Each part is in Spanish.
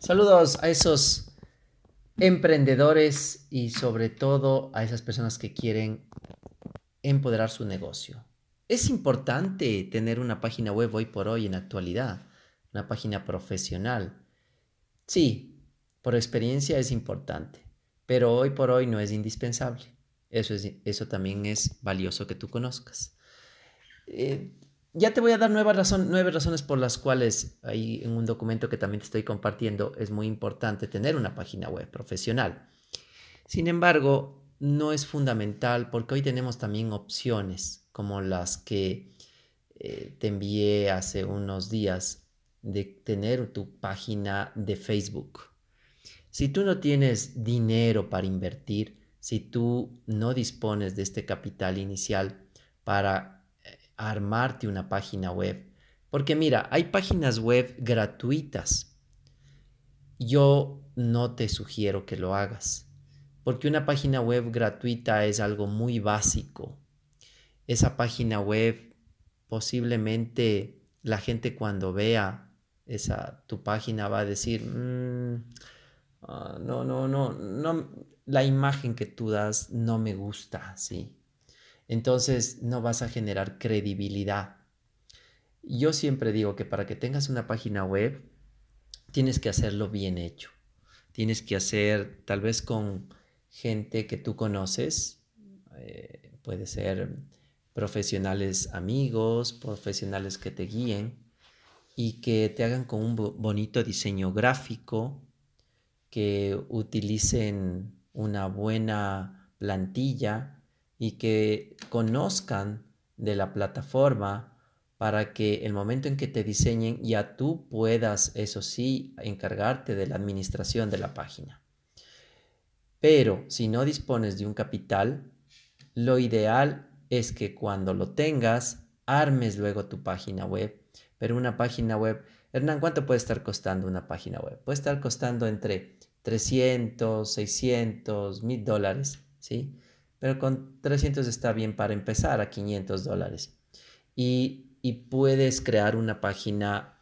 Saludos a esos emprendedores y sobre todo a esas personas que quieren empoderar su negocio. Es importante tener una página web hoy por hoy en la actualidad, una página profesional. Sí, por experiencia es importante, pero hoy por hoy no es indispensable. Eso también es valioso que tú conozcas. Eh, ya te voy a dar 9 razones por las cuales ahí en un documento que también te estoy compartiendo es muy importante tener una página web profesional. Sin embargo, no es fundamental porque hoy tenemos también opciones como las que te envié hace unos días de tener tu página de Facebook. Si tú no tienes dinero para invertir, si tú no dispones de este capital inicial para armarte una página web, porque mira, hay páginas web gratuitas. Yo no te sugiero que lo hagas, porque una página web gratuita es algo muy básico. Esa página web posiblemente la gente cuando vea tu página va a decir, no, no, no, no, la imagen que tú das no me gusta, ¿sí? Entonces no vas a generar credibilidad. Yo siempre digo que para que tengas una página web, tienes que hacerlo bien hecho. Tienes que hacer tal vez con gente que tú conoces, puede ser profesionales amigos, profesionales que te guíen y que te hagan con un bonito diseño gráfico, que utilicen una buena plantilla y que conozcan de la plataforma para que el momento en que te diseñen ya tú puedas, eso sí, encargarte de la administración de la página. Pero si no dispones de un capital, lo ideal es que cuando lo tengas, armes luego tu página web. Pero una página web, Hernán, ¿cuánto puede estar costando una página web? Puede estar costando entre 300, 600, $1000, ¿sí? Pero con 300 está bien para empezar a $500. Y puedes crear una página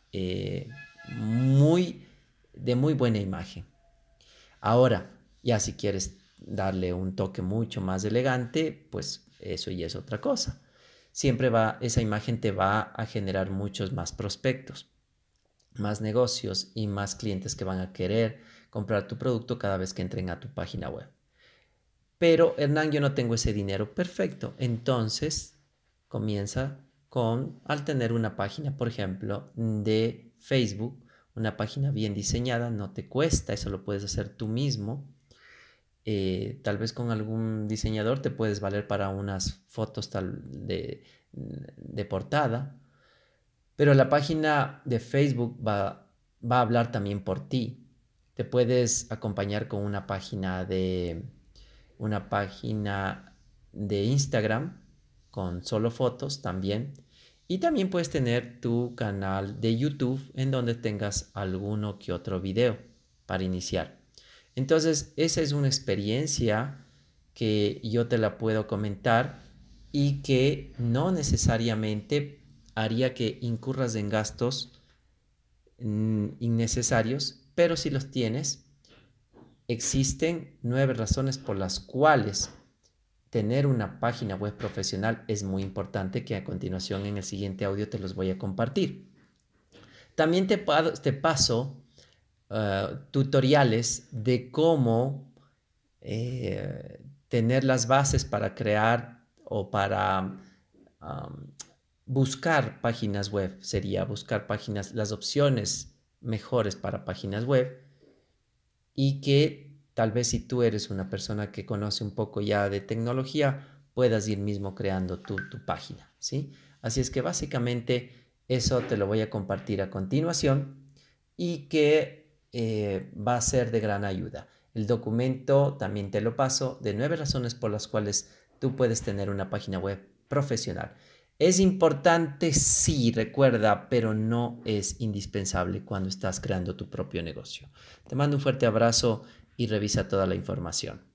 muy, de muy buena imagen. Ahora, ya si quieres darle un toque mucho más elegante, pues eso ya es otra cosa. Esa imagen te va a generar muchos más prospectos, más negocios y más clientes que van a querer comprar tu producto cada vez que entren a tu página web. Pero Hernán, yo no tengo ese dinero. Perfecto. Entonces, comienza al tener una página, por ejemplo, de Facebook, una página bien diseñada, no te cuesta, eso lo puedes hacer tú mismo. Tal vez con algún diseñador te puedes valer para unas fotos de portada, pero la página de Facebook va a hablar también por ti. Te puedes acompañar con una página de Instagram con solo fotos también. Y también puedes tener tu canal de YouTube en donde tengas alguno que otro video para iniciar. Entonces, esa es una experiencia que yo te la puedo comentar y que no necesariamente haría que incurras en gastos innecesarios, pero si los tienes, existen 9 razones por las cuales tener una página web profesional es muy importante, que a continuación en el siguiente audio te los voy a compartir. También te paso tutoriales de cómo tener las bases para crear o para buscar páginas web. Sería buscar las opciones mejores para páginas web y que tal vez si tú eres una persona que conoce un poco ya de tecnología, puedas ir mismo creando tu página, ¿sí? Así es que básicamente eso te lo voy a compartir a continuación y que va a ser de gran ayuda. El documento también te lo paso de 9 razones por las cuales tú puedes tener una página web profesional. Es importante, sí, recuerda, pero no es indispensable cuando estás creando tu propio negocio. Te mando un fuerte abrazo y revisa toda la información.